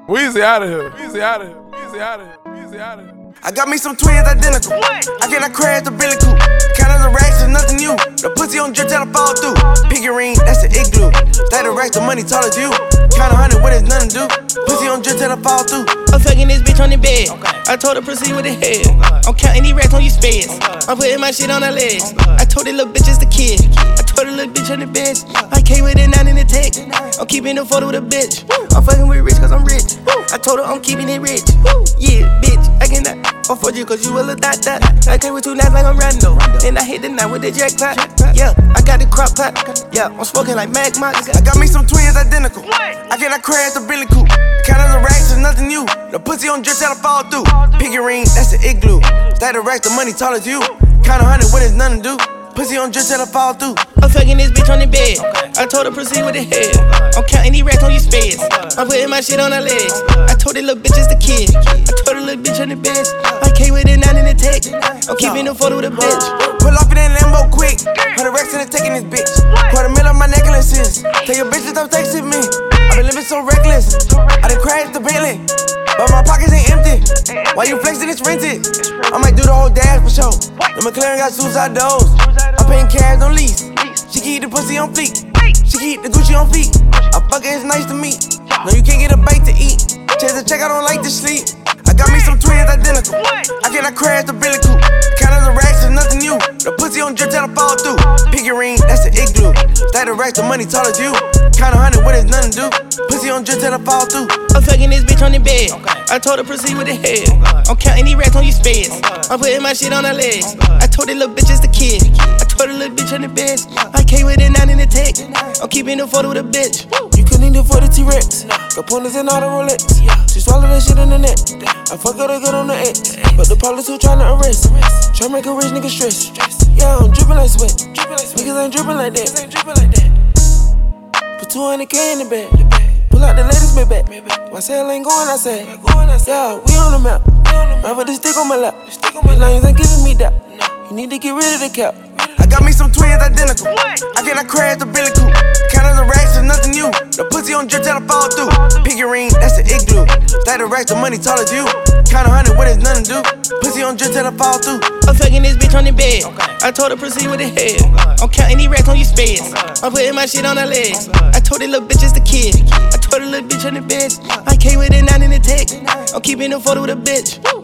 Weezy out of here. Weezy out of here. Weezy out of here. Weezy out of here. I got me some twins identical. I cannot crash the Billy Coupe. Count of the racks is nothing new. The pussy on drip till I fall through. Piggy ring, that's the igloo. Stack the racks, the money tall as you. Count 100 when there's nothing to do. Pussy on drip till I fall through. I'm fucking this bitch on the bed. I told her proceed with the head. I'm counting these racks on your spades. I'm putting my shit on her legs. I told the little bitch it's the kid. I told the little bitch on the bed. I came with it 9 in the tech. I'm keeping the photo with a bitch. I'm fucking with rich cause I'm rich. I told her I'm keeping it rich. Yeah, bitch, I cannot afford you cause you a little dot. I came with 2 knives like I'm Rando. And I hit the night with the jackpot. Yeah, I got the crop pot. Yeah, I'm smoking like Magma. I got me some twins identical. I cannot crash the Billy Coupe. Count of the racks is nothing new. The pussy on drip till I fall through. Piggy ring, that's the igloo. Stack the racks, the money tall as you. Count 100 when there's nothing to do. Pussy on drip till I fall through. I'm fucking this bitch on the bed. I told her proceed with the head. I'm counting these racks on your spades. I'm putting my shit on her legs. I told the little bitch it's the kid. I told the little bitch on the bed. I came with it 9 in the tech. I'm keeping the photo with a bitch. Pull off in that Lambo quick. 100 racks in the taking this bitch. $250,000 on my necklaces. Tell your bitch to stop texting me. I been living so reckless. I done crashed the Bentley, but my pockets ain't empty. Why you flexing? It's rented. I might do the whole dash for sure. The McLaren got suicide doors. I'm paying cash on lease. She keep the pussy on fleek. She keep the Gucci on feet. I fuck her, it's nice to meet. No, you can't get a bite to eat. Chase the check, I don't like to sleep. I got me some twins identical. I cannot crash the Billy Coupe. Count of the racks is nothing new. The pussy on drip till I fall through. Piggy ring, that's the igloo. Stack the racks, the money tall as you. Count 100 when there's nothing to do. Pussy on drip till I fall through. I'm fucking this bitch on the bed. I told her proceed with the head. I'm counting these racks on your spades. I'm putting my shit on her legs. I told the little bitch it's the kid. I told the little bitch on the bed. I came with it 9 in the tech. I'm keeping the photo with a bitch. You couldn't need it for the T-Rex. Components and all the Rolex. She swallowed that shit in the neck. I fuck her to get on the X. But the police who tryna arrest. Try make a rich nigga stress. Yeah, I'm drippin' like sweat. Niggas ain't drippin' like that. Put 200K in the bag. Pull out the latest Maybach. My cell ain't going outside. Yeah, we on the map. I put the stick on my lap. These lanes ain't giving me that. You need to get rid of the cap. I got me some twins identical. I cannot crash the Billy Coupe. Count of the racks is nothing new. The pussy on drip till I fall through. Piggy ring, that's the igloo. Stack the racks, the money tall as you. Count 100 when there's nothing to do. Pussy on drip till I fall through. I'm fucking this bitch on the bed. I told her proceed with the head. I'm counting these racks on your spades. I'm putting my shit on her legs. I told the little bitch it's the kid. I told the little bitch on the bed. I came with it 9 in the tech. I'm keeping the photo with a bitch.